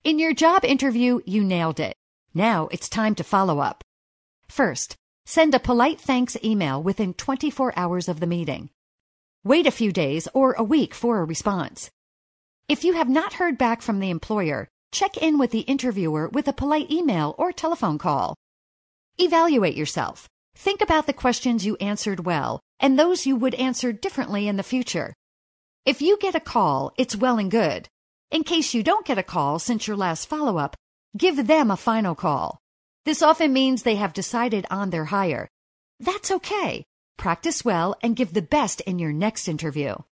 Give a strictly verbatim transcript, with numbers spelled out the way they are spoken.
In your job interview, you nailed it. Now it's time to follow up. First, send a polite thanks email within twenty-four hours of the meeting. Wait a few days or a week for a response. If you have not heard back from the employer, check in with the interviewer with a polite email or telephone call. Evaluate yourself. Think about the questions you answered well and those you would answer differently in the future. If you get a call, it's well and good. In case you don't get a call since your last follow-up, give them a final call. This often means they have decided on their hire. That's okay. Practice well and give the best in your next interview.